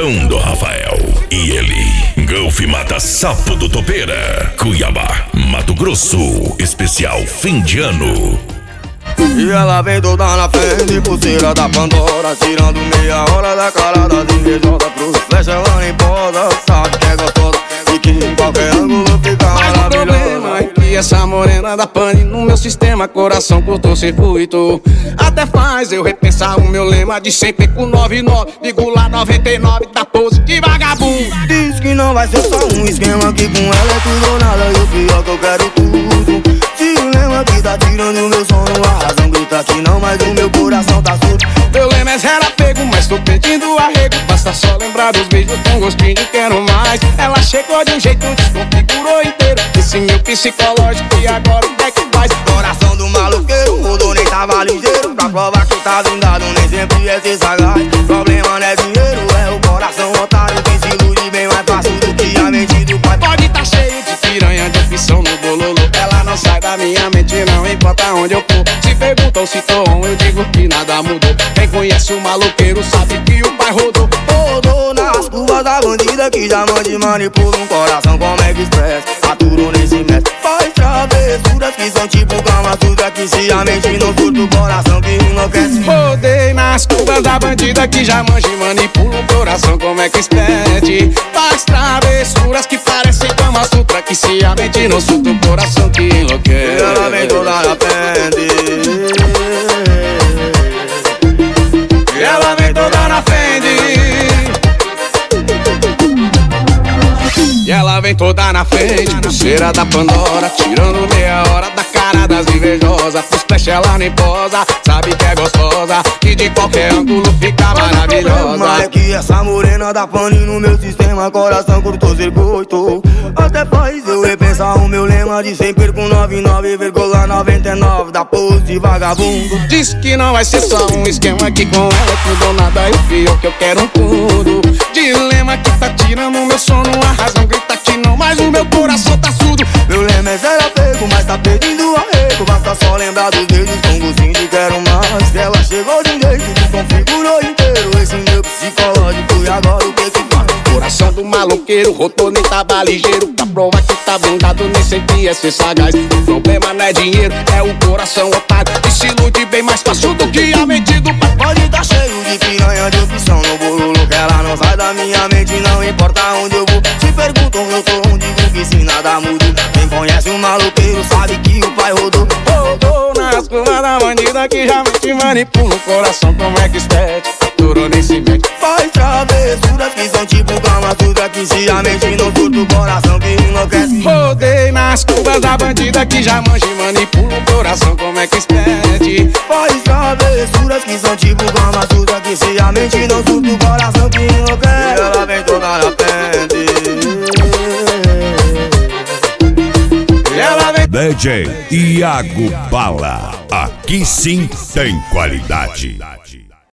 Pancadão do Rafael. E ele, Golf Mata Sapo do Topeira, Cuiabá, Mato Grosso, especial fim de ano. E ela vem toda na frente, pulseira da Pandora, tirando meia hora da cara das invejosas. Pro flecha ela nem posa, sabe que é gostosa e que em qualquer ângulo fica maravilhosa. Mas o problema é que essa morena da pane no meu sistema, coração curto-circuito. Até faz eu repensar o meu lema de sempre com 99,99 da pose de vagabundo. Diz que não vai ser só um esquema, que com ela é tudo ou nada, e o pior que eu quero tudo. Dilema que tá tirando meu sono, a razão grita que não, mas o meu coração tá surdo. Meu lema é zero apego, mas tô pedindo arrego. Basta só lembrar dos beijos com gostinho de quero mais. Ela chegou de um jeito, desconfigurou inteiro esse meu psicológico, e agora o que é que faz? Coração do maloqueiro, rodou nem tava ligeiro. Pra provar que tá vingado, nem sempre é ser sagaz. Problema não é dinheiro, é o coração otário. Quem se ilude bem mais fácil do que a mente do pai. Pode tá cheio de piranha, de opção no bololo. Ela não sai da minha mente, não importa onde eu for. Se perguntam se tô on, eu digo que nada mudou. Quem conhece o maloqueiro sabe que o pai rodou. Rodou nas curvas da bandida que já mande manipula um coração como é que expressa. Aturou nesse mestre, faz travessuras que são tipo Kama Sutra, que se a mente não surta o coração que enlouquece. Rodei nas curvas da bandida que já manja e manipula o coração como é que expede. Faz travessuras que parecem Kama Sutra, que se a mente não surta o coração que enlouquece. E ela vem toda na frente, e ela vem toda na frente, e ela vem toda na frente, pulseira da Pandora, tirando meia hora da cara das invejosas. Os flash ela nem posa, sabe que é gostosa e de qualquer ângulo fica maravilhosa. Mas é que essa morena da pane no meu sistema, coração curto-circuito. Até faz eu repensar o meu lema de sempre com 99,99 da pose de vagabundo. Diz que não vai ser só um esquema, que com ela é tudo ou nada, e o pior que eu quero tudo. Dilema que tá tirando o meu sono, a razão grita que não, mas o meu coração tá surdo. Meu lema é zero apego, mas tá pedindo arrego. Basta só lembrar dos dedos com gostinho de quero mais. Ela chegou de um jeito, desconfigurou inteiro esse meu psicológico, e agora o que que faz? Coração do maloqueiro, rodou nem tava ligeiro. Pra provar que tá blindado, nem sempre é ser sagaz. O problema não é dinheiro, é o coração otário, que se ilude bem mais fácil do que a mente do pai. Pode tá cheio de piranha, de opção no bololo, que ela não sai da minha mente, não importa onde eu vou. Se perguntam eu tô onde, digo que se nada muda. Quem conhece o maloqueiro sabe que o pai rodou. Rodou nas curvas da bandida que já te manipula o coração como é que expede. Durou nesse mente, faz travessuras que são tipo Kama Sutra, que se a mente não surta o coração que enlouquece. Rodei nas curvas da bandida que já manja e manipula o coração como é que expede. Faz travessuras que são tipo Kama Sutra, que se a mente não surta o coração que enlouquece. E ela vem toda na frente, e ela vem. DJ Iago Bala, aqui sim tem qualidade.